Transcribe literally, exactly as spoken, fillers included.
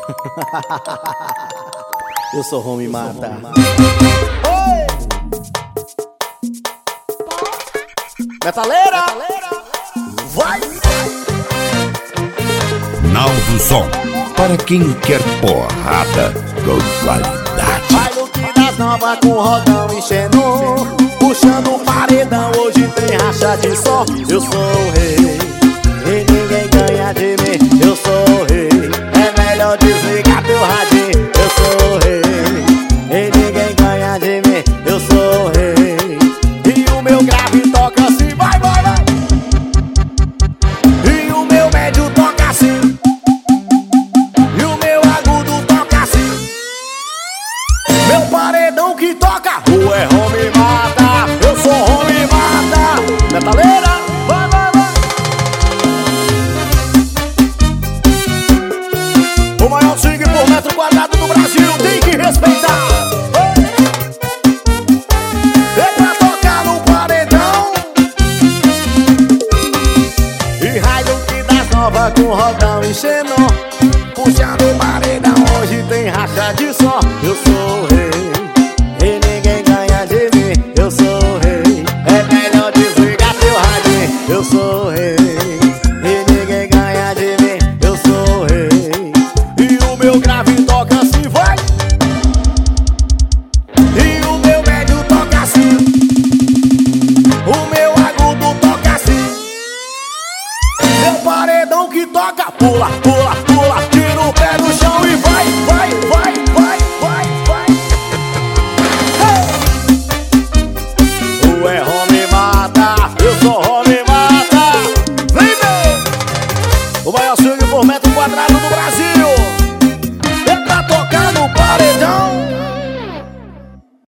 Eu sou Home Mata. Oi! Metaleira! Vai! Naldo Som, para quem quer porrada com qualidade. Vai no que das novas com rodão e xenon, puxando o paredão, hoje tem racha de som. Eu sou o rei e ninguém ganha de mim. Eu sou o rei, é melhor desligar teu radinho. Eu sou o rei e ninguém ganha de mim. Eu sou o rei e o meu grave toca assim, vai, vai, vai. E o meu médio toca assim, e o meu agudo toca assim. Meu paredão que toca, o é Home Mata. Eu sou Home Mata. Metaleira, vai, vai, vai. O maior swing por metro quadrado do Brasil, tem que respeitar. É pra tocar no paredão. E raio que das novas com rodão e xenon, puxando o paredão, hoje tem racha de som. Eu sou o rei e ninguém ganha de mim. Eu sou o rei, é melhor desligar teu radinho. Eu sou o rei e ninguém ganha de mim. Eu sou o rei e o meu grave toca assim, vai. E o meu médio toca assim, o meu agudo toca assim. Meu paredão que toca, pula, pula, pula, tira o pé do chão e vai, vai, vai, vai, vai, vai. Hey! O é Home Mata, eu sou Home Mata. Vem, vem! O maior swing por metro quadrado do Brasil.